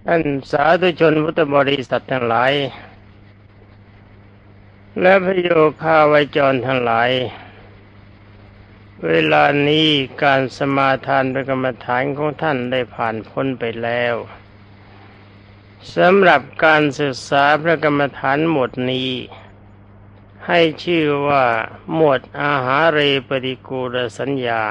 ท่านสาธุชนพุทธบริษัททั้งหลายและพระโยคาวจรทั้งหลายเวลานี้การสมาทานพระกรรมฐานของท่านได้ผ่านพ้นไปแล้วสำหรับการศึกษาพระกรรมฐานหมวดนี้ให้ชื่อว่าหมวดอาหาเรปฏิกูลสัญญา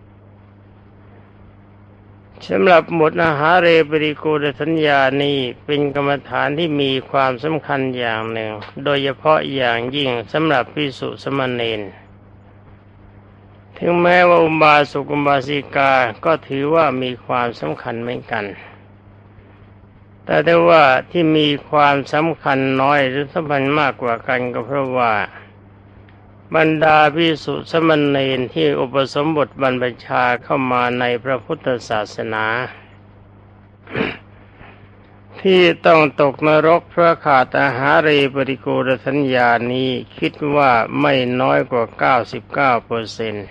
สำหรับหมวดอาหาเรปฏิกูลสัญญานี้เป็นกรรมฐานที่มีความสำคัญอย่างหนึ่งโดยเฉพาะอย่างยิ่งสำหรับภิกษุสมณเณรถึงแม้ว่าอุบาสกอุบาสิกาก็ถือว่ามีความสำคัญเหมือนกันแต่ได้ว่าที่มีความสำคัญน้อยหรือสำคัญมากกว่ากันก็เพราะว่าบรรดาภิกษุสมณเณรที่อุปสมบทบรรพชาเข้ามาในพระพุทธศาสนา ที่ต้องตกนรกเพราะขาดอาหาเรปฏิกูลสัญญานี้คิดว่าไม่น้อยกว่า 99%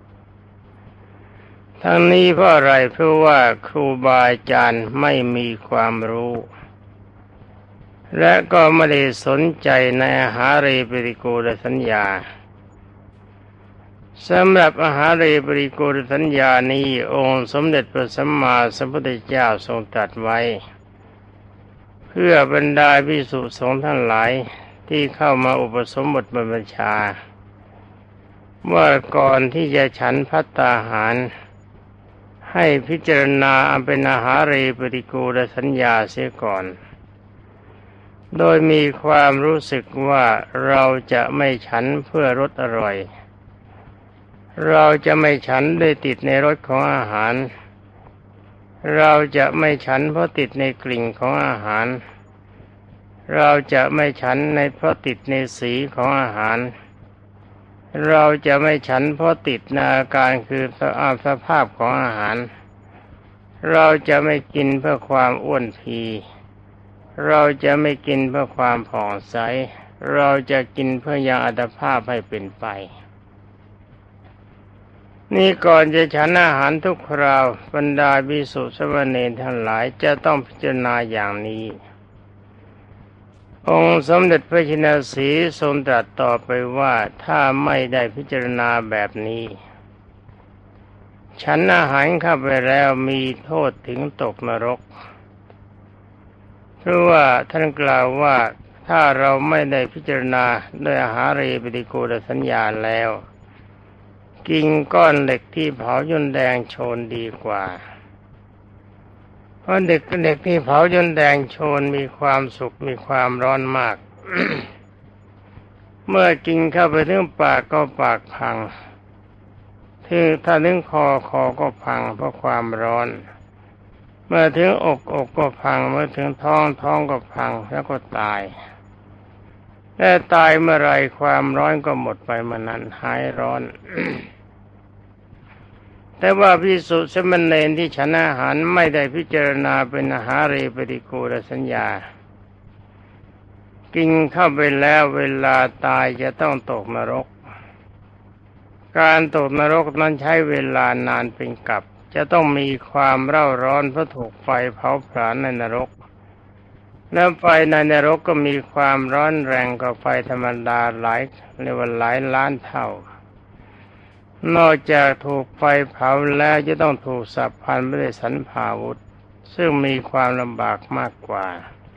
ทั้งนี้เพราะอะไรเพราะว่าครูบาอาจารย์ไม่มีความรู้และก็ไม่ได้สนใจในอาหาเรปฏิกูลสัญญาสำหรับอาหาเรปฏิกูลสัญญานี้องค์สมเด็จพระสัมมาสัมพุทธเจ้าทรงตรัสไว้เพื่อบรรดาภิกษุสงฆ์ทั้งหลายที่เข้ามาอุปสมบทบรรพชาว่าก่อนที่จะฉันภัตตาหารให้พิจารณาเป็นอาหาเรปฏิกูลสัญญาเสียก่อนโดยมีความรู้สึกว่าเราจะไม่ฉันเพื่อรสอร่อยเราจะไม่ฉันด้วยติดในรสของอาหารเราจะไม่ฉันเพราะติดในกลิ่นของอาหารเราจะไม่ฉันในเพราะติดในสีของอาหารเราจะไม่ฉันเพราะติดในอาการคือสภาพของอาหารเราจะไม่กินเพื่อความอ้วนพีเราจะไม่กินเพื่อความผ่องใสเราจะกินเพื่อยังอัตภาพให้เป็นไปนี่ก่อนจะฉันอาหารทุกคราวบรรดาภิกษุสามเณรทั้งหลายจะต้องพิจารณาอย่างนี้องค์สมเด็จพระชินสีห์ทรงตรัสต่อไปว่าถ้าไม่ได้พิจารณาแบบนี้ฉันอาหารเข้าไปแล้วมีโทษถึงตกนรกเพราะว่าท่านกล่าวว่าถ้าเราไม่ได้พิจารณาด้วยอาหาเรปฏิกูลสัญญาแล้วกินก้อนเหล็กที่เผาจนแดงโชนดีกว่าเพราะเด็กที่เผาจนแดงโชนมีความสุขมีความร้อนมาก เมื่อกินเข้าไปถึงปากก็ปากพังถ้าถึงคอก็พังเพราะความร้อนเมื่อถึงอกก็พังเมื่อถึงท้องก็พังแล้วก็ตายและตายเมื่อไรความร้อนก็หมดไปเมื่อนั้นหายร้อน แต่ว่าภิกษุสามเณรที่ฉันอาหารไม่ได้พิจารณาเป็นอาหาเรปฏิกูลสัญญากินเข้าไปแล้วเวลาตายจะต้องตกนรกการตกนรกนั้นใช้เวลานานเป็นกับจะต้องมีความเร่าร้อนเพราะถูกไฟเผาผลาญในนรกและไฟในนรกก็มีความร้อนแรงกว่าไฟธรรมดาหลายล้านเท่านอกจากถูกไฟเผาแล้วจะต้องถูกสับพันด้วยสันพาวุธซึ่งมีความลำบากมากกว่า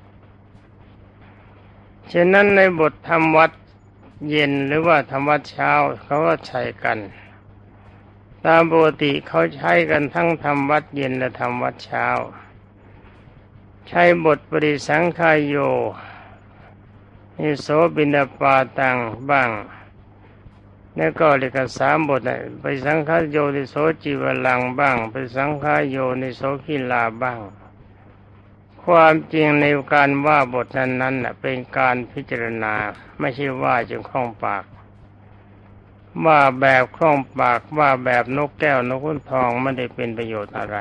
ฉะนั้นในบทธรรมวัดเย็นหรือว่าธรรมวัดเช้าเขาก็ใช้กันตามปกติเขาใช้กันทั้งธรรมวัดเย็นและธรรมวัดเช้าใช้บทปฏิสังขายโยนิโสบิณฑปาตังบ้างแล้วก็เรียกสามบทปฏิสังขายโยนิโสจิวลังบ้างปฏิสังขายโยนิโสขิลาบ้างความจริงในการว่าบทนั้นเป็นการพิจารณาไม่ใช่ว่าจนคล่องปากว่าแบบคล่องปากว่าแบบนกแก้วนกขุนทองไม่ได้เป็นประโยชน์อะไร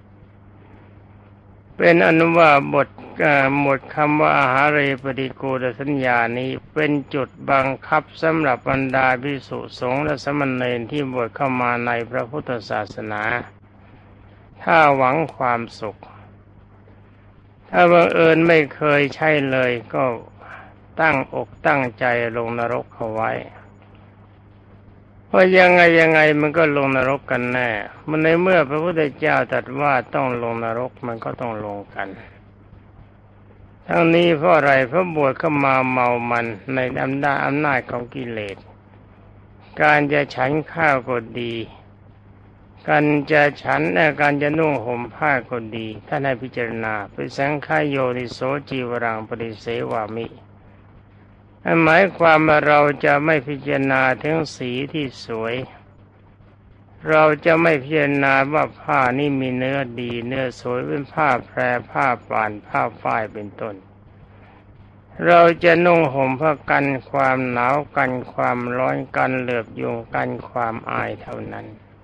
เป็นอนุว่าบทหมดคำว่าอาหาเรปฏิกูลสัญญานี้เป็นจุดบังคับสำหรับบรรดาภิกษุสงฆ์และสามเณรที่บวชเข้ามาในพระพุทธศาสนาถ้าหวังความสุขถ้าบังเอิญไม่เคยใช่เลยก็ตั้งอกตั้งใจลงนรกเอาไว้เพราะยังไงมันก็ลงนรกกันแน่มันในเมื่อพระพุทธเจ้าตรัสว่าต้องลงนรกมันก็ต้องลงกันทั้งนี้เพราะอะไรเพราะบวชเข้ามาเมามันในอำนาจของกิเลสการจะฉันข้าวก็ดีการจะฉันการจะนุ่งห่มผ้าก็ดีท่านให้พิจารณาเป็นสังขายโยนิโสจีวรังปริเสวามิหมายความว่าเราจะไม่พิจารณาถึงสีที่สวยเราจะไม่พิจารณาว่าผ้านี่มีเนื้อดีเนื้อสวยเป็นผ้าแพรผ้าป่านผ้าฝ้ายเป็นต้นเราจะนุ่งห่มเพื่อกันความหนาวกันความร้อนกันเหลือบยุงกันความอายเท่านั้น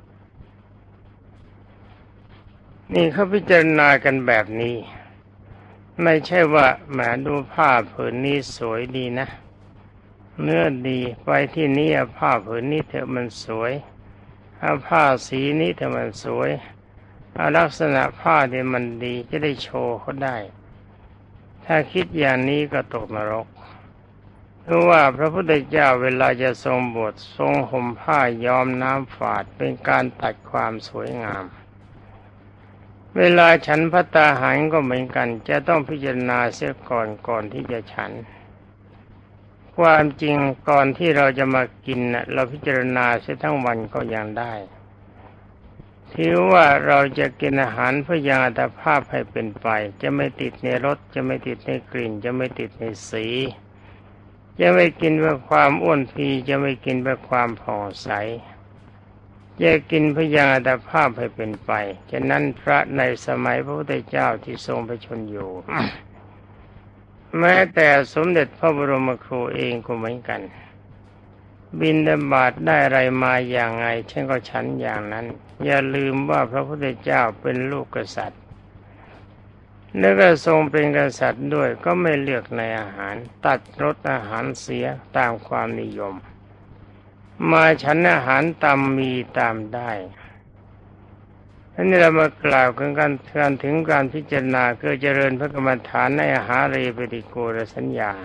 นี่เขาพิจารณากันแบบนี้ไม่ใช่ว่าแหมดูผ้าผืนนี้สวยดีนะเนื้อดีไปที่นี่ผ้าผืนนี้เถอะมันสวยเอาผ้าสีนี้เถอะมันสวยเอาลักษณะผ้าที่มันดีจะได้โชว์เขาได้ถ้าคิดอย่างนี้ก็ตกนรกเพราะว่าพระพุทธเจ้าเวลาจะทรงบวชทรงห่มผ้าย้อมน้ำฝาดเป็นการตัดความสวยงามเวลาฉันภัตตาหารก็เหมือนกันจะต้องพิจารณาเสียก่อนที่จะฉันความจริงก่อนที่เราจะมากินเราพิจารณาเสียทั้งวันก็ยังได้ถือว่าเราจะกินอาหารเพื่อยังอัตภาพให้เป็นไปจะไม่ติดในรสจะไม่ติดในกลิ่นจะไม่ติดในสีจะไม่กินเพื่อความอ้วนพีจะไม่กินเพื่อความผ่องใสจะกินเพื่อยังอัตภาพให้เป็นไปฉะนั้นพระในสมัยพระพุทธเจ้าที่ทรงพระชนอยู่ แม้แต่สมเด็จพระบรมครูเองก็เหมือนกันบิณฑบาตได้อะไรมาอย่างไงฉันก็ฉันอย่างนั้นอย่าลืมว่าพระพุทธเจ้าเป็นลูกกษัตริย์แล้วก็ทรงเป็นกษัตริย์ด้วยก็ไม่เลือกในอาหารตัดรสอาหารเสียตามความนิยมมาฉันอาหารตามมีตามได้อันนี้เรามากล่าวกันถึงการพิจารณาคือเจริญพระกรรมฐานในอาหารเรปฏิโกณสัญญา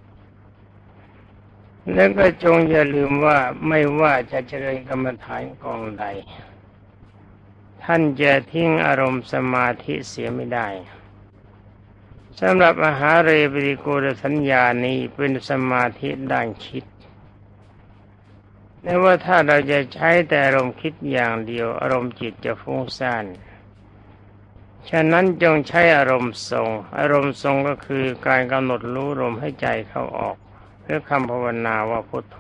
แล้วก็จงอย่าลืมว่าไม่ว่าจะเจริญกรรมฐานกองใดท่านจะทิ้งอารมณ์สมาธิเสียไม่ได้สำหรับอาหารเรปฏิโกณสัญญานี้เป็นสมาธิด้านคิดแต่ว่าถ้าเราจะใช้แต่อารมณ์คิดอย่างเดียวอารมณ์จิตจะฟุ้งซ่านฉะนั้นจงใช้อารมณ์ทรงอารมณ์ทรงก็คือการกำหนดรู้ลมให้ใจเข้าออกเพื่อคำภาวนาว่าพุทโธ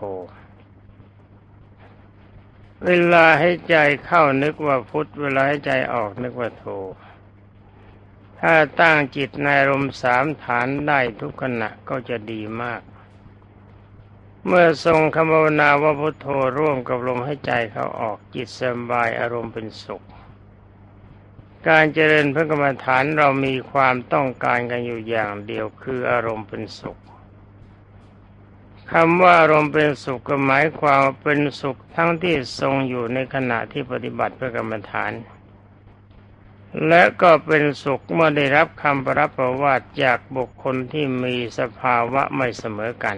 เวลาให้ใจเข้านึกว่าพุทเวลาให้ใจออกนึกว่าโธถ้าตั้งจิตในอารมณ์3ฐานได้ทุกขณะก็จะดีมากเมื่อทรงคำภาวนาว่าพุทโธร่วมกับลมให้ใจเขาออกจิตสบายอารมณ์เป็นสุขการเจริญพระกรรมฐานเรามีความต้องการกันอยู่อย่างเดียวคืออารมณ์เป็นสุขคำว่าอารมณ์เป็นสุขก็หมายความเป็นสุขทั้งที่ทรงอยู่ในขณะที่ปฏิบัติพระกรรมฐานและก็เป็นสุขเมื่อได้รับคำรับประวาติจากบุคคลที่มีสภาวะไม่เสมอกัน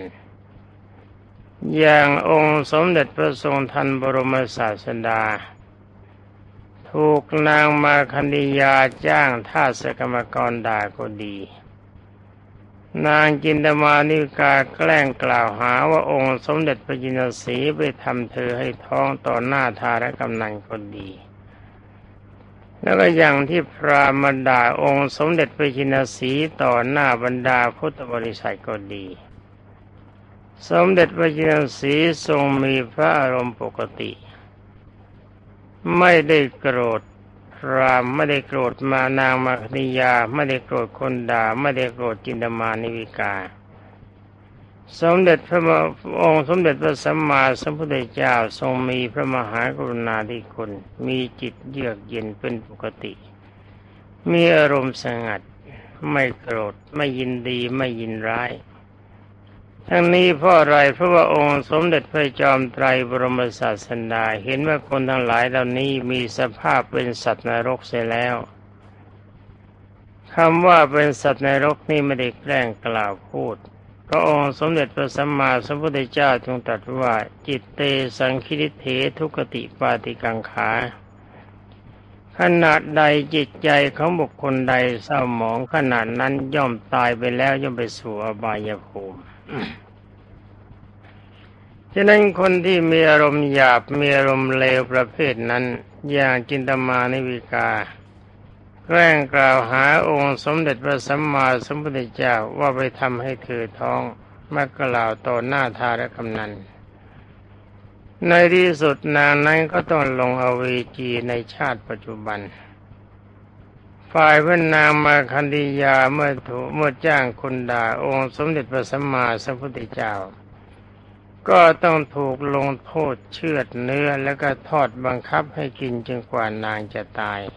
อย่างองค์สมเด็จพระทรงทันบรมศาสดาถูกนางมาคันธียาจ้างทาสกรรมกรด่าก็ดีนางจินตมานิกาแกล้งกล่าวหาว่าองค์สมเด็จพระจินสีไปทำเธอให้ท้องต่อหน้าทารกำนันก็ดีแล้วก็อย่างที่พราหมณ์ด่าองค์สมเด็จพระจินสีต่อหน้าบรรดาพุทธบริษัทก็ดีสมเด็จพระจินสีทรงมีพระอารมณ์ปกติไม่ได้โกรธพราหมณ์ไม่ได้โกรธมานางมาคันธียาไม่ได้โกรธคนด่าไม่ได้โกรธจินตมานิวิกาสมเด็จพระองค์สมเด็จพระสัมมาสัมพุทธเจ้าทรงมีพระมหากรุณาธิคุณมีจิตเยือกเย็นเป็นปกติมีอารมณ์สงัดไม่โกรธไม่ยินดีไม่ยินร้ายทั้งนี้เพราะอะไรเพราะว่าองค์สมเด็จพระจอมไตรบรมศาสดาเห็นว่าคนทั้งหลายเหล่านี้มีสภาพเป็นสัตว์นรกเสียแล้วคคำว่าเป็นสัตว์ในนรกนี่ไม่ได้แกล้งกล่าวพูดพระองค์สมเด็จพระสัมมาสัมพุทธเจ้าทรงตรัสว่าจิตเตสังคิริเถทุกติปาติกังขาขนาดใดจิตใจของบุคคลใดเศร้าหมองขนาดนั้นย่อมตายไปแล้วย่อมไปสู่อบายภูมิ ฉะนั้นคนที่มีอารมณ์หยาบมีอารมณ์เลวประเภทนั้นอย่างจินตมานิวิกาแกล้งกล่าวหาองค์สมเด็จพระสัมมาสัมพุทธเจ้าว่าไปทำให้เธอท้องมากล่าวต่อหน้าทารกำนันในที่สุดนางนั้นก็ต้องลงอเวจีในชาติปัจจุบันฝ่ายพระนางมาคันธียาเมื่อจ้างคนด่าองค์สมเด็จพระสัมมาสัมพุทธเจ้าก็ต้องถูกลงโทษเชือดเนื้อแล้วก็ทอดบังคับให้กินจนกว่านางจะตาย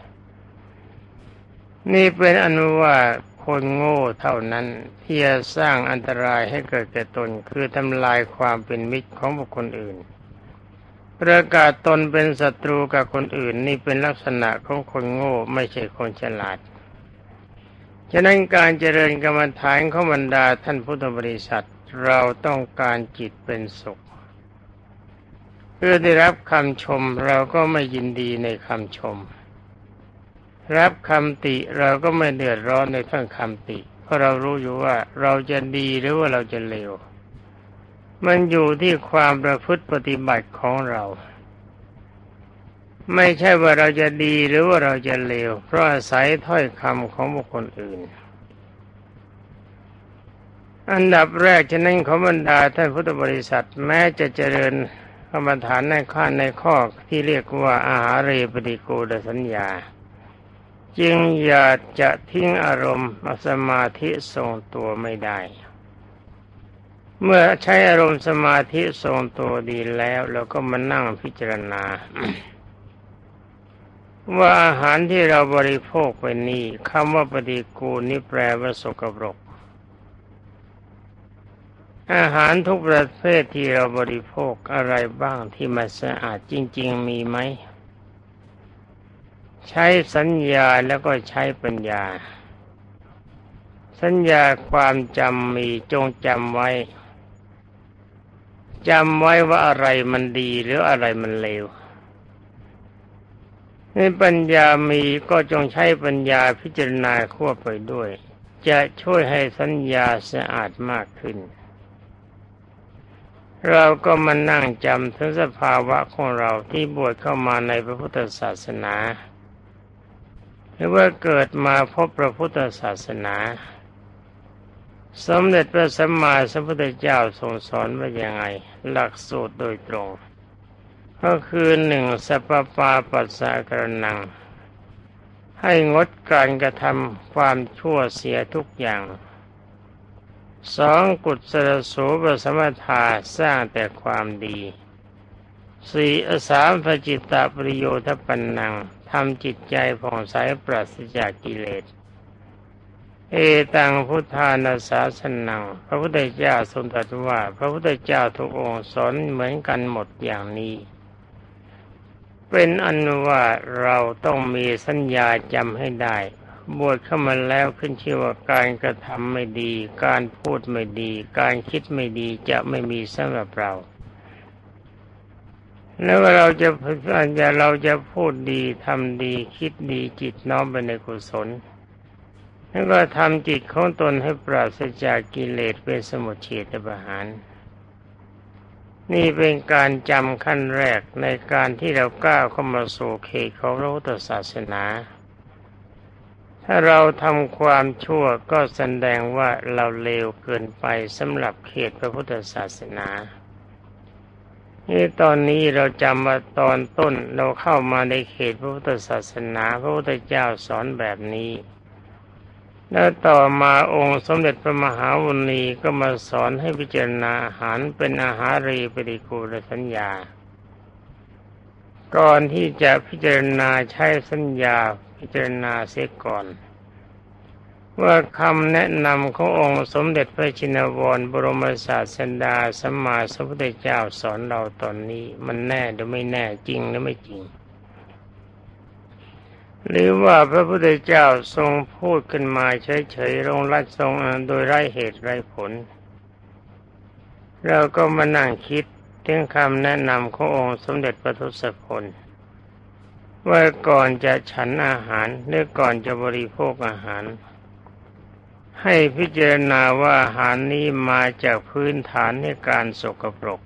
นี่เป็นอนุว่าคนโง่เท่านั้นที่จะสร้างอันตรายให้เกิดแก่ตนคือทำลายความเป็นมิตรของบุคคลอื่นประกาศตนเป็นศัตรูกับคนอื่นนี่เป็นลักษณะของคนโง่ไม่ใช่คนฉลาดฉะนั้นการเจริญกรรมฐานของบรรดาท่านพุทธบริษัทเราต้องการจิตเป็นสุขเพื่อได้รับคำชมเราก็ไม่ยินดีในคำชมรับคำติเราก็ไม่เดือดร้อนในท่านคำติเพราะเรารู้อยู่ว่าเราจะดีหรือว่าเราจะเลวมันอยู่ที่ความประพฤติปฏิบัติของเราไม่ใช่ว่าเราจะดีหรือว่าเราจะเลวเพราะอาศัยถ้อยคำของบุคคลอื่นอันดับแรกฉะนั้นขอบรรดาท่านพุทธบริษัทแม้จะเจริญกรรมฐานในข้อที่เรียกว่าอาหาเรปฏิโกณสัญญาจึงอย่าจะทิ้งอารมณ์สมาธิทรงตัวไม่ได้เมื่อใช้อารมณ์สมาธิทรงตัวดีแล้วเราก็มานั่งพิจารณา ว่าอาหารที่เราบริโภคไปนี้คำว่าปฏิกูลนี่แปลว่าสกปรกอาหารทุกประเภทที่เราบริโภคอะไรบ้างที่มันสะอาดจริงๆมีไหมใช้สัญญาแล้วก็ใช้ปัญญาสัญญาความจำมีจงจำไว้ว่าอะไรมันดีหรืออะไรมันเลวในปัญญามีก็จงใช้ปัญญาพิจารณาควบไปด้วยจะช่วยให้สัญญาสะอาดมากขึ้นเราก็มานั่งจำถึงสภาวะของเราที่บวชเข้ามาในพระพุทธศาสนาหรือว่าเกิดมาพบพระพุทธศาสนาสมเด็จพระสัมมาสัมพุทธเจ้าทรงสอนว่าอย่างไงหลักสูตรโดยตรงก็คือหนึ่งสัพพะปัสสะกรณังให้งดการกระทำความชั่วเสียทุกอย่างสองกุศลสูปสัมปทาสร้างแต่ความดีสี่สามภจิตตปริโยทปันนังทำจิตใจผ่องใสปราศจากกิเลสเอตังพุทธานาสาสนังพระพุทธเจ้าทรงตรัสว่าพระพุทธเจ้าทุกองค์สอนเหมือนกันหมดอย่างนี้เป็นอันว่าเราต้องมีสัญญาจำให้ได้บวชเข้ามาแล้วขึ้นชื่อว่าการกระทำไม่ดีการพูดไม่ดีการคิดไม่ดีจะไม่มีสำหรับเราแล้วเราจะพูดดีทำดีคิดดีจิตน้อมไปในกุศลแล้วก็ทำจิตของตนให้ปราศจากกิเลสเป็นสมุทเฉทประหารนี่เป็นการจำขั้นแรกในการที่เราก้าวเข้ามาสู่เขตของพระพุทธศาสนาถ้าเราทำความชั่วก็แสดงว่าเราเลวเกินไปสำหรับเขตพระพุทธศาสนานี่ตอนนี้เราจำว่าตอนต้นเราเข้ามาในเขตพระพุทธศาสนาพระพุทธเจ้าสอนแบบนี้แล้วต่อมาองค์สมเด็จพระมหาวุณีก็มาสอนให้พิจารณาอาหารเป็นอาหารีปฏิกูลสัญญาก่อนที่จะพิจารณาใช้สัญญาพิจารณาเสียก่อนว่าคำแนะนำขององค์สมเด็จพระชินวรบรมศาสดาสัมมาสัมพุทธเจ้าสอนเราตอนนี้มันแน่หรือไม่แน่จริงหรือไม่จริงหรือว่าพระพุทธเจ้าทรงพูดขึ้นมาเฉยๆลงลัดทรงโดยไร้เหตุไร้ผลเราก็มานั่งคิดถึงคำแนะนำขององค์สมเด็จพระทศพลว่าก่อนจะฉันอาหารหรือก่อนจะบริโภคอาหารให้พิจารณาว่าอาหารนี้มาจากพื้นฐานในการสกปรก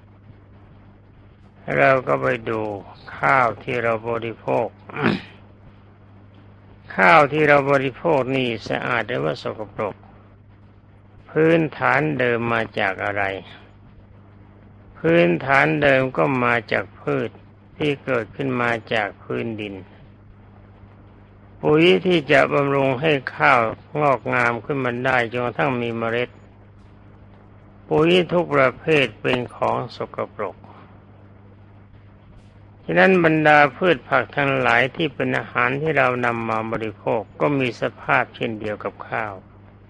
เราก็ไปดูข้าวที่เราบริโภค ข้าวที่เราบริโภคนี่สะอาดหรือว่าสกปรกพื้นฐานเดิมมาจากอะไรพื้นฐานเดิมก็มาจากพืชที่เกิดขึ้นมาจากพื้นดินปุ๋ยที่จะบำรุงให้ข้าวงอกงามขึ้นมาได้จนกระทั่งมีเมล็ดปุ๋ยทุกประเภทเป็นของสกปรกฉะนั้นบรรดาพืชผักทั้งหลายที่เป็นอาหารที่เรานำมาบริโภคก็มีสภาพเช่นเดียวกับข้าว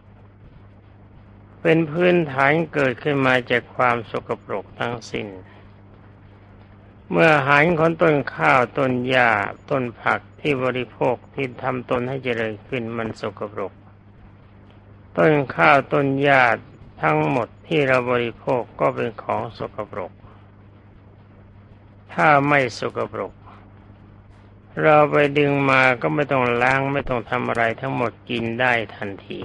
เป็นพื้นฐานเกิดขึ้นมาจากความสกปรกทั้งสิ้นเมื่ออาหารของต้นข้าวต้นหญ้าต้นผักที่บริโภคที่ทำตนให้เจริญขึ้นมันสกปรกต้นข้าวต้นหญ้าทั้งหมดที่เราบริโภคก็เป็นของสกปรกถ้าไม่สกปรกเราไปดึงมาก็ไม่ต้องล้างไม่ต้องทำอะไรทั้งหมดกินได้ทันที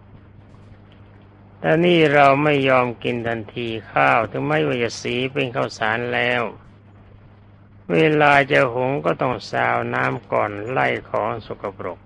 แต่นี่เราไม่ยอมกินทันทีข้าวถึงไม่ว่าจะสีเป็นข้าวสารแล้วเวลาจะหุงก็ต้องซาวน้ำก่อนไล่ของสกปรก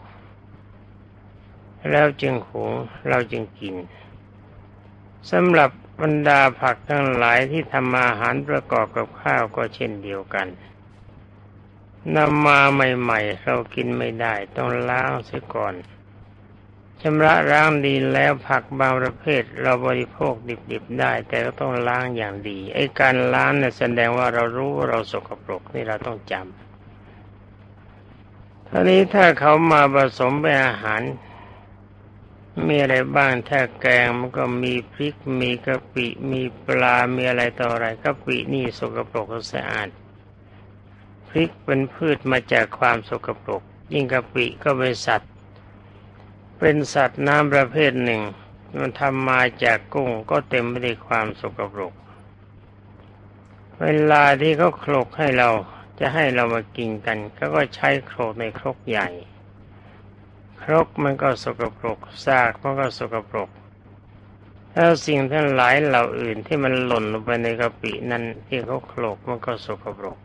แล้วจึงหุงเราจึงกินสำหรับบรรดาผักทั้งหลายที่ทำอาหารประกอบกับข้าวก็เช่นเดียวกันนำมาใหม่ๆเรากินไม่ได้ต้องล้างเสียก่อนชำระล้างดีแล้วผักบางประเภทเราบริโภคดิบๆได้แต่ก็ต้องล้างอย่างดีไอ้การล้างเนี่ยแสดงว่าเรารู้ว่าเราสกปรกนี่เราต้องจำทีนี้ถ้าเขามาผสมเป็นอาหารมีอะไรบ้างถ้าแกงมันก็มีพริกมีกะปิมีปลามีอะไรต่ออะไรกะปินี่สกปรกสะอาดพริกเป็นพืชมาจากความสกปรกยิ่งกะปิก็เป็นสัตว์น้ำประเภทหนึ่งมันทำมาจากกุ้งก็เต็มไปด้วยความสกปรกเวลาที่เขาโขลกให้เราจะให้เรามากินกันก็ใช้โขลกในครกใหญ่ครกมันก็สกปรกซากมันก็สกปรกแล้วสิ่งทั้งหลายเหล่าอื่นที่มันหล่นลงไปในกะปินั้นที่เขาโขลกมันก็สกปรก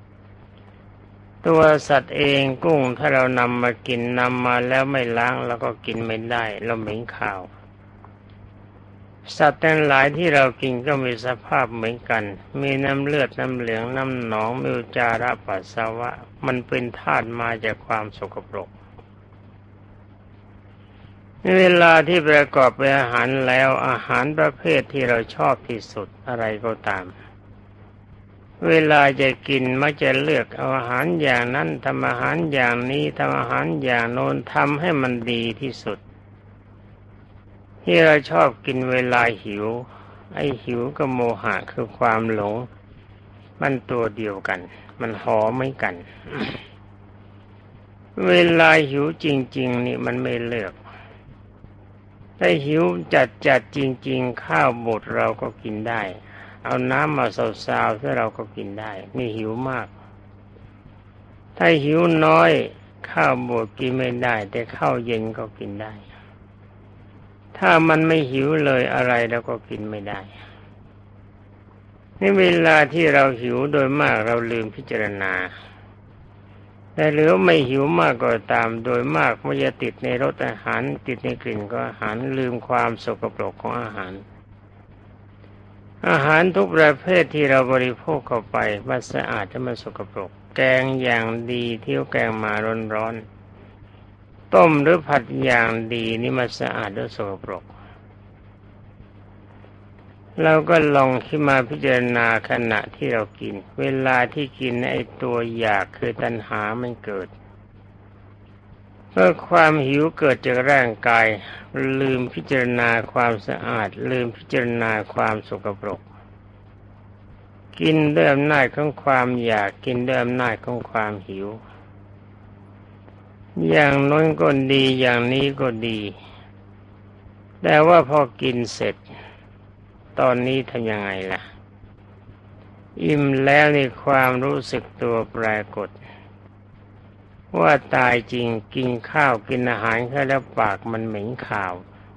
ตัวสัตว์เองกุ้งถ้าเรานำมากินนำมาแล้วไม่ล้างเราก็กินไม่ได้เราเหม็นคาวสัตว์ทั้งหลายที่เรากินก็มีสภาพเหมือนกันมีน้ำเลือดน้ำเหลืองน้ำหนองมีอุจจาระปัสสาวะมันเป็นธาตุมาจากความสกปรกในเวลาที่ประกอบเป็นอาหารแล้วอาหารประเภทที่เราชอบที่สุดอะไรก็ตามเวลาจะกินมักจะเลือกเอาอาหารอย่างนั้นทำอาหารอย่างนี้ทำอาหารอย่างโน้นทำให้มันดีที่สุดที่เราชอบกินเวลาหิวไอ้หิวกับโมหะคือความหลงมันตัวเดียวกันมันหอไม่กัน เวลาหิวจริงๆนี่มันไม่เลือกถ้าหิวจัดจริงๆข้าวบดเราก็กินได้เอาน้ำมาซาวๆที่เราก็กินได้นี่หิวมากถ้าหิวน้อยข้าวบดกินไม่ได้แต่ข้าวเย็นก็กินได้ถ้ามันไม่หิวเลยอะไรเราก็กินไม่ได้นี่เวลาที่เราหิวโดยมากเราลืมพิจารณาแต่หรือไม่หิวมากก็ตามโดยมากมันจะติดในรสอาหารติดในกลิ่นของอาหารลืมความสกปรกของอาหารทุกประเภทที่เราบริโภคเข้าไปมันสะอาดแต่มันสกปรกแกงอย่างดีที่แกงมาร้อนๆต้มหรือผัดอย่างดีนี่มันสะอาดหรือสกปรกเราก็ลองขึ้นมาพิจารณาขณะที่เรากินเวลาที่กินไอ้ตัวอยากคือตัณหามันเกิดเมื่อความหิวเกิดจากร่างกายลืมพิจารณาความสะอาดลืมพิจารณาความสกปรกกินด้วยอำนาจของความอยากกินด้วยอำนาจของความหิวอย่างโน้นก็ดีอย่างนี้ก็ดีแต่ว่าพอกินเสร็จตอนนี้ทำยังไงล่ะอิ่มแล้วในความรู้สึกตัวปรากฏว่าตายจริงกินข้าวกินอาหารแค่แล้วปากมันเหม็นคาว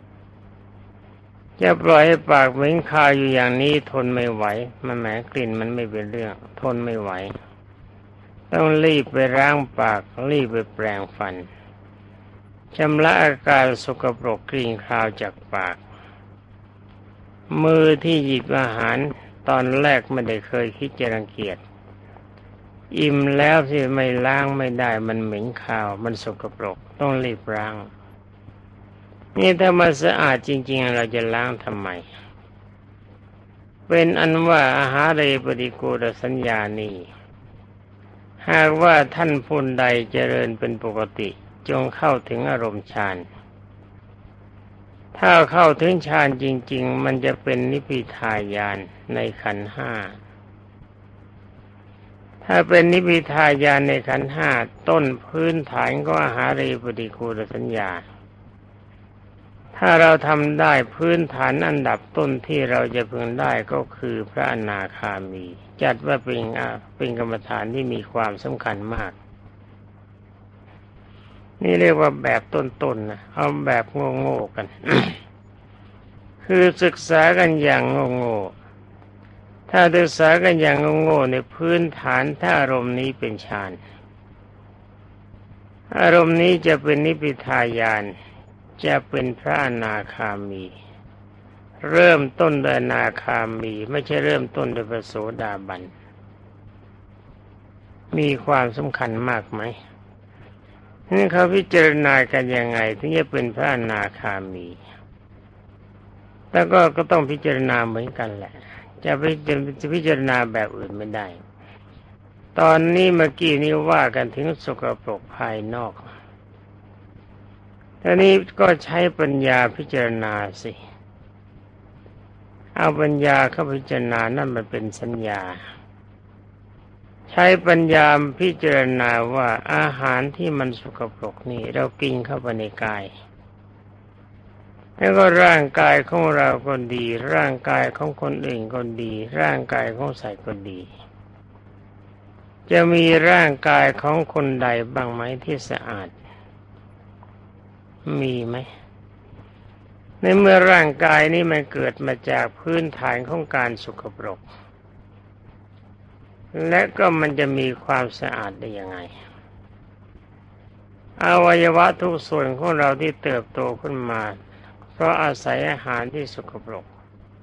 จะปล่อยให้ปากเหม็นคาวอยู่อย่างนี้ทนไม่ไหวมันแหมกลิ่นมันไม่เป็นเรื่องทนไม่ไหวต้องรีบไปล้างปากรีบไปแปรงฟันชำระอาการสกปรกกลิ่นคาวจากปากมือที่หยิบอาหารตอนแรกไม่ได้เคยคิดจะรังเกียจอิ่มแล้วที่ไม่ล้างไม่ได้มันเหม็นคาวมันสกปรกต้องรีบล้างนี่ถ้ามันสะอาดจริงๆเราจะล้างทำไมเป็นอันว่าอาหารเรปฏิกูลสัญญานี้หากว่าท่านผู้ใดเจริญเป็นปกติจงเข้าถึงอารมณ์ฌานถ้าเข้าถึงฌานจริงๆมันจะเป็นนิพพิทายานในขันธ์ห้าถ้าเป็นนิพพิทายานในขันธ์ห้าต้นพื้นฐานก็อาหารเรปฏิกูลสัญญาถ้าเราทำได้พื้นฐานอันดับต้นที่เราจะพึงได้ก็คือพระอนาคามีจัดว่าเป็นกรรมฐานที่มีความสำคัญมากนี่เรียกว่าแบบต้นๆนะเอาแบบโง่ๆกัน คือศึกษากันอย่างโง่ๆถ้าศึกษากันอย่างโง่ๆในพื้นฐานถ้าอารมณ์นี้เป็นฌานอารมณ์นี้จะเป็นนิพพิทายานจะเป็นพระอนาคามีเริ่มต้นด้วยอนาคามีไม่ใช่เริ่มต้นด้วยพระโสดาบันมีความสำคัญมากไหมนี่เขาพิจารณากันยังไงถึงจะเป็นพระอนาคามีแล้วก็ต้องพิจารณาเหมือนกันแหละจะพิจารณาแบบอื่นไม่ได้ตอนนี้เมื่อกี้นี้ว่ากันถึงสกปรกภายนอกทีนี้ก็ใช้ปัญญาพิจารณาสิเอาปัญญาเข้าพิจารณานั่นมันเป็นสัญญาใช้ปัญญาพิจารณาว่าอาหารที่มันสกปรกนี่เรากินเข้าไปในกายแล้วก็ร่างกายของเราก็ดีร่างกายของคนอื่นก็ดีร่างกายของสัตว์ก็ดีจะมีร่างกายของคนใดบ้างไหมที่สะอาดมีไหมในเมื่อร่างกายนี้มันเกิดมาจากพื้นฐานของการสกปรกและก็มันจะมีความสะอาดได้ยังไงอวัยวะทุกส่วนของเราที่เติบโตขึ้นมาเพราะอาศัยอาหารที่สกปรก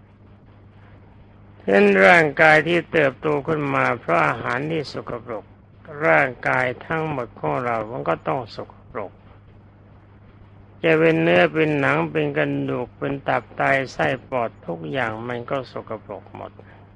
เช่นร่างกายที่เติบโตขึ้นมาเพราะอาหารที่สกปรกร่างกายทั้งหมดของเรามันก็ต้องสกปรกจะเป็นเนื้อเป็นหนังเป็นกระดูกเป็นตับไตไส้ปอดทุกอย่างมันก็สกปรกหมด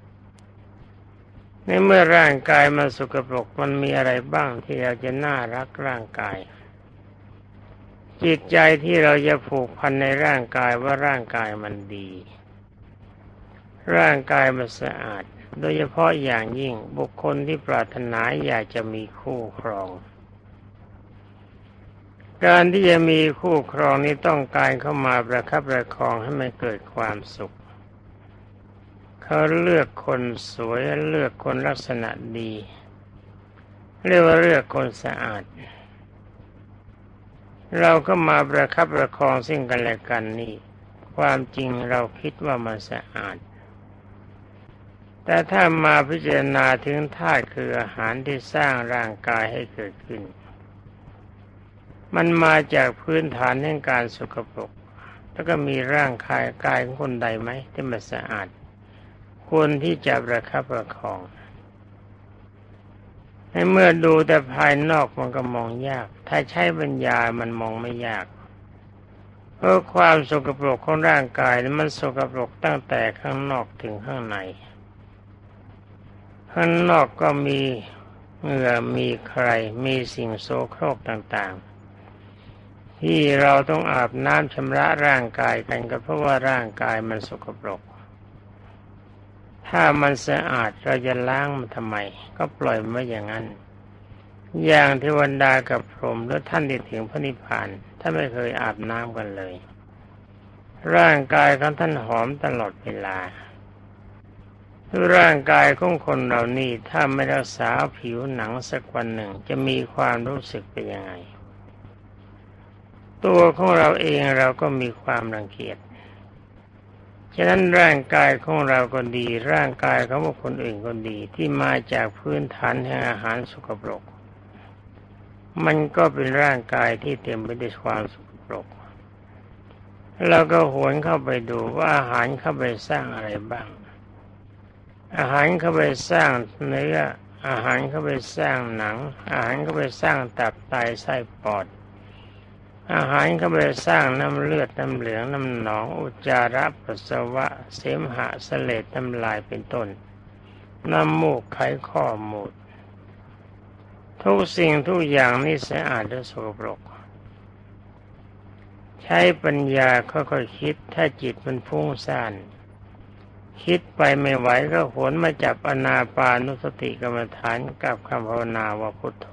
ในเมื่อร่างกายมันสกปรกมันมีอะไรบ้างที่เราจะน่ารักร่างกายจิตใจที่เราจะผูกพันในร่างกายว่าร่างกายมันดีร่างกายมันสะอาดโดยเฉพาะอย่างยิ่งบุคคลที่ปรารถนาอยากจะมีคู่ครองการที่จะมีคู่ครองนี้ต้องการเข้ามาประคับประคองให้มันเกิดความสุขเขาเลือกคนสวยเลือกคนลักษณะดีเรียกว่าเลือกคนสะอาดเราก็มาประคับประคองซึ่งกันและกันนี่ความจริงเราคิดว่ามันสะอาดแต่ถ้ามาพิจารณาถึงธาตุคืออาหารที่สร้างร่างกายให้เกิดขึ้นมันมาจากพื้นฐานแห่งการสกปรกแล้วก็มีร่างกายของคนใดไหมที่มันสะอาดควรที่จะประคับประคองให้เมื่อดูแต่ภายนอกมันก็มองยากถ้าใช้ปัญญามันมองไม่ยากเพราะความสกปรกของร่างกายมันสกปรกตั้งแต่ข้างนอกถึงข้างในข้างนอกก็มีเหงื่อมีใครมีสิ่งโสโครกต่างๆที่เราต้องอาบน้ำชำระร่างกายกันก็เพราะว่าร่างกายมันสกปรกถ้ามันสะอาดเราจะล้างมันทำไมก็ปล่อยไว้อย่างนั้นอย่างเทวดากับพรหมแล้วท่านที่ถึงพระนิพพานท่านไม่เคยอาบน้ำกันเลยร่างกายของท่านหอมตลอดเวลาร่างกายของคนเหล่านี้ถ้าไม่รักษาผิวหนังสักวันหนึ่งจะมีความรู้สึกเป็นยังไงตัวของเราเองเราก็มีความรังเกียจฉะนั้นร่างกายของเราก็ดีร่างกายของบุคคลอื่นก็ดีที่มาจากพื้นฐานแห่งอาหารสกปรกมันก็เป็นร่างกายที่เต็มไปด้วยความสกปรกเราก็หวนเข้าไปดูว่าอาหารเข้าไปสร้างอะไรบ้างอาหารเข้าไปสร้างเนื้ออาหารเข้าไปสร้างหนังอาหารเข้าไปสร้างตับไตไส้ปอดอาหารเข้าไปสร้างน้ำเลือดน้ำเหลืองน้ำหนองอุจจาระปัสสาวะเสมหะเสลดน้ำลายเป็นต้นน้ำมูกไขข้อมูดทุกสิ่งทุกอย่างนี่สะอาดและสกปรกใช้ปัญญาค่อยๆคิดถ้าจิตมันฟุ้งซ่านคิดไปไม่ไหวก็หวนมาจับอานาปานุสติกรรมฐานกับคำภาวนาว่าพุทโธ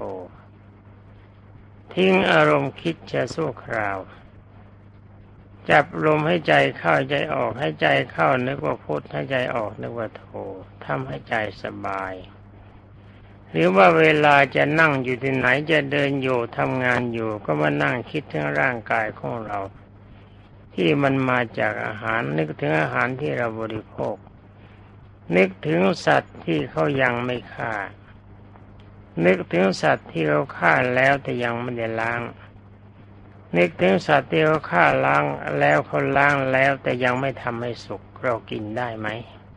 ทิ้งอารมณ์คิดจะสู้คราวจับลมให้ใจเข้าใจออกให้ใจเข้านึกว่าพุทให้ใจออกนึกว่าโธทำให้ใจสบายหรือว่าเวลาจะนั่งอยู่ที่ไหนจะเดินอยู่ทำงานอยู่ก็มานั่งคิดถึงร่างกายของเราที่มันมาจากอาหารนึกถึงอาหารที่เราบริโภคนึกถึงสัตว์ที่เขายังไม่ฆ่านึกถึงสัตว์ที่เขาฆ่าแล้วแต่ยังไม่ได้ล้างนึกถึงสัตว์ที่เขาฆ่าล้างแล้วเขาล้างแล้วแต่ยังไม่ทำให้สุกเรากินได้ไหม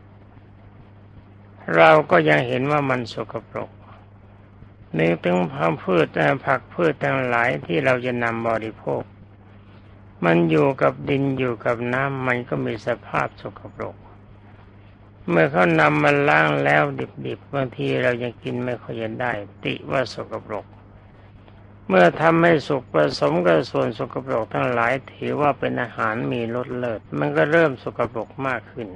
เราก็ยังเห็นว่ามันสกปรกนึกถึงผักพืชทั้งหลายที่เราจะนำบริโภคมันอยู่กับดินอยู่กับน้ำมันก็มีสภาพสกปรกเมื่อเขานำมาล้างแล้วดิบๆบางทีเรายังกินไม่ค่อยจะได้ติว่าสกปรกเมื่อทำให้สุกผสมกับส่วนสกปรกทั้งหลายถือว่าเป็นอาหารมีรสเลิศมันก็เริ่มสกปรกมากขึ้น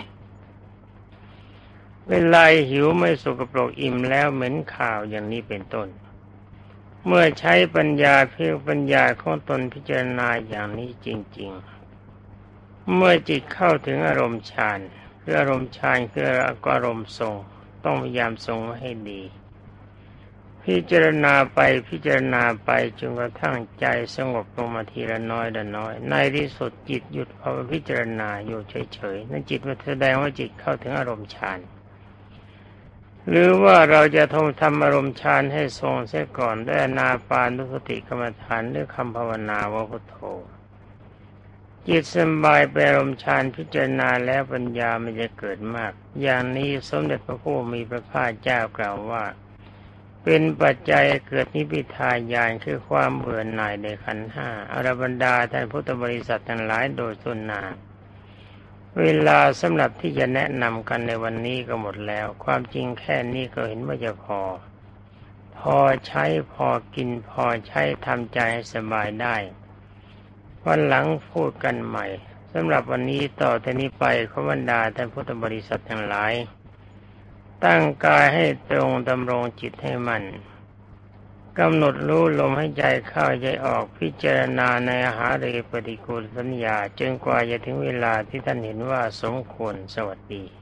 เวลาหิวไม่สกปรกอิ่มแล้วเหม็นข่าวอย่างนี้เป็นต้นเมื่อใช้ปัญญาของตนพิจารณาอย่างนี้จริงๆเมื่อจิตเข้าถึงอารมณ์ฌานคืออารมณ์ฌานคืออารมณ์ทรงต้องพยายามทรงไว้ให้ดีพิจารณาไปจนกระทั่งใจสงบลงมาทีละน้อยในที่สุดจิตหยุดพอพิจารณาอยู่เฉยๆนั่นจิตมันแสดงว่าจิตเข้าถึงอารมณ์ฌานหรือว่าเราจะทำอารมณ์ฌานให้ทรงเสียก่อนด้วยอานาปานุสติกรรมฐานหรือคำภาวนาว่าพุทโธจิตสบายไปอารมณ์ฌานพิจารณาแล้วปัญญามันจะเกิดมากอย่างนี้สมเด็จพระผู้มีพระภาคเจ้ากล่าวว่าเป็นปัจจัยเกิดนิพพิทายานคือความเบื่อหน่ายในขันธ์ห้าอรบรรดาท่านพุทธบริษัททั้งหลายโดยส่วนหนาเวลาสำหรับที่จะแนะนำกันในวันนี้ก็หมดแล้วความจริงแค่นี้ก็เห็นว่าจะพอใช้พอกินพอใช้ทำใจให้สบายได้วันหลังพูดกันใหม่สำหรับวันนี้ต่อจากนี้ไปขอบรรดาท่านพุทธบริษัททั้งหลายตั้งกายให้ตรงดำรงจิตให้มั่นกำหนดรู้ลมให้ใจเข้าใจออกพิจารณาในอาหารปฏิกูลสัญญาจนกว่าจะถึงเวลาที่ท่านเห็นว่าสมควรสวัสดี